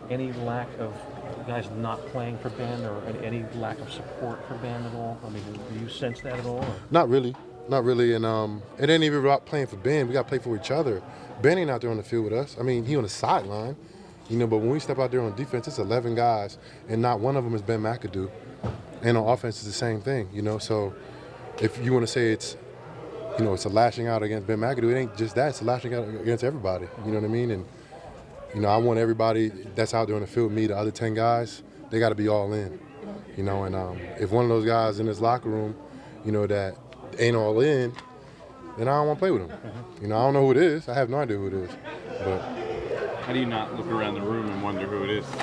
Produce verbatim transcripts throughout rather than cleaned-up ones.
any lack of guys not playing for Ben or any lack of support for Ben at all? I mean, do you sense that at all? Or? Not really. Not really. And um, it ain't even about playing for Ben. We got to play for each other. Ben ain't out there on the field with us. I mean, he on the sideline, you know, but when we step out there on defense, it's eleven guys, and not one of them is Ben McAdoo. And on offense, it's the same thing, you know. So if you want to say it's, you know, it's a lashing out against Ben McAdoo, it ain't just that. It's a lashing out against everybody. You know what I mean? And, you know, I want everybody that's out there on the field with me, the other ten guys, they got to be all in, you know. And um, if one of those guys in this locker room, you know, that ain't all in, then I don't want to play with him. Mm-hmm. You know, I don't know who it is. I have no idea who it is. But how do you not look around the room and wonder who it is?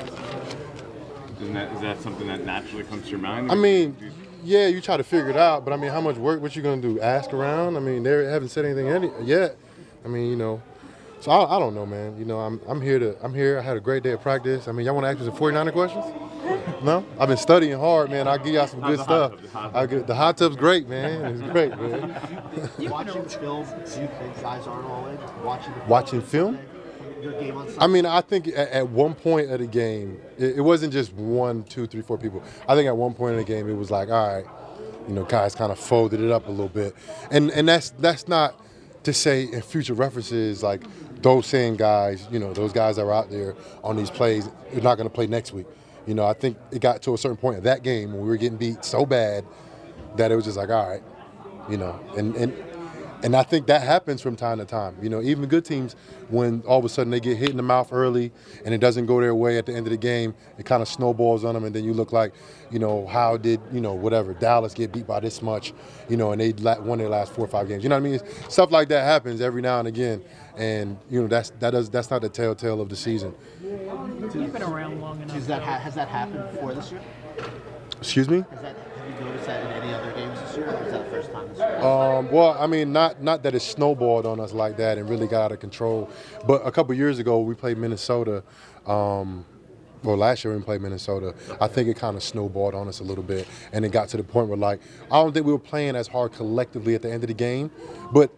Isn't that, is that something that naturally comes to your mind? I mean, yeah, you try to figure it out, but I mean, how much work, what you going to do, ask around? I mean, they haven't said anything any, yet. I mean, you know, so I, I don't know, man. You know, I'm I'm here to, I'm here. I had a great day of practice. I mean, y'all want to ask me some forty-niner questions? No? I've been studying hard, man. I'll give y'all some good stuff. I get, the hot tub's great, man. It's great, man. Watching film, do you think guys aren't all in? Watching, the Watching film? Your game on Sunday? I mean, I think at, at one point of the game, it, it wasn't just one, two, three, four people. I think at one point in the game, it was like, all right, you know, guys kind of folded it up a little bit. And and that's that's not to say in future references, like those same guys, you know, those guys that are out there on these plays, they're not going to play next week. You know, I think it got to a certain point of that game when we were getting beat so bad that it was just like, all right, you know, and and and I think that happens from time to time. You know, even good teams, when all of a sudden they get hit in the mouth early and it doesn't go their way at the end of the game, it kind of snowballs on them, and then you look like, you know, how did, you know, whatever, Dallas get beat by this much, you know, and they won their last four or five games. You know what I mean? Stuff like that happens every now and again, and you know that's that does that's not the telltale of the season. You've been around long enough. Is that ha- has that happened before this year? Excuse me? Has that, have you noticed that in any other games this year, or is that the first time this year? Um, well, I mean, not not that it snowballed on us like that and really got out of control. But a couple years ago, we played Minnesota. Um, well, last year when we played Minnesota, I think it kind of snowballed on us a little bit, and it got to the point where, like, I don't think we were playing as hard collectively at the end of the game, but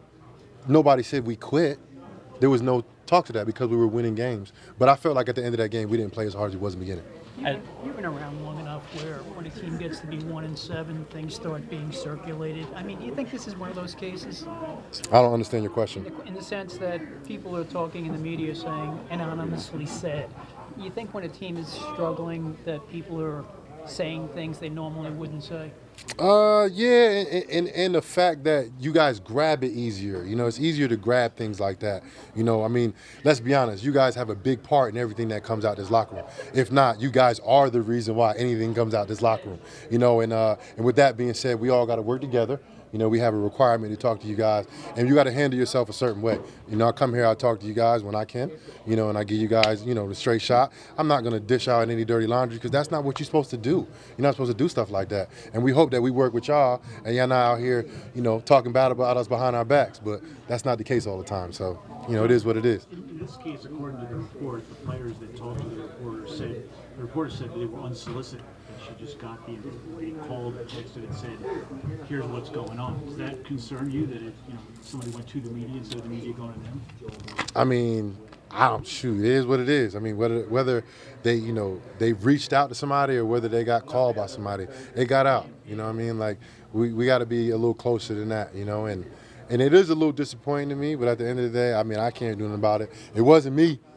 nobody said we quit. There was no talk to that because we were winning games. But I felt like at the end of that game, we didn't play as hard as we was in the beginning. You've been, you've been around long enough where when a team gets to be one and seven, things start being circulated. I mean, do you think this is one of those cases? I don't understand your question. In the, in the sense that people are talking in the media saying, anonymously said. You think when a team is struggling that people are saying things they normally wouldn't say? Uh, yeah, and, and, and the fact that you guys grab it easier. You know, it's easier to grab things like that. You know, I mean, let's be honest. You guys have a big part in everything that comes out this locker room. If not, you guys are the reason why anything comes out this locker room. You know, and uh, and with that being said, we all got to work together. You know, we have a requirement to talk to you guys, and you got to handle yourself a certain way. You know, I come here, I talk to you guys when I can, you know, and I give you guys, you know, the straight shot. I'm not going to dish out any dirty laundry because that's not what you're supposed to do. You're not supposed to do stuff like that. And we hope that we work with y'all, and y'all not out here, you know, talking bad about us behind our backs, but that's not the case all the time. So, you know, it is what it is. In, in this case, according to the report, the players that talked to the reporter said, the reporter said they were unsolicited. She just got the, they called or texted and said, here's what's going on. Does that concern you that if, you know, somebody went to the media instead of the media going to them? I mean, I don't shoot. It is what it is. I mean, whether whether they, you know, they reached out to somebody or whether they got called by somebody, it got out. You know what I mean? Like, we, we got to be a little closer than that, you know, and and it is a little disappointing to me, but at the end of the day, I mean, I can't do nothing about it. It wasn't me.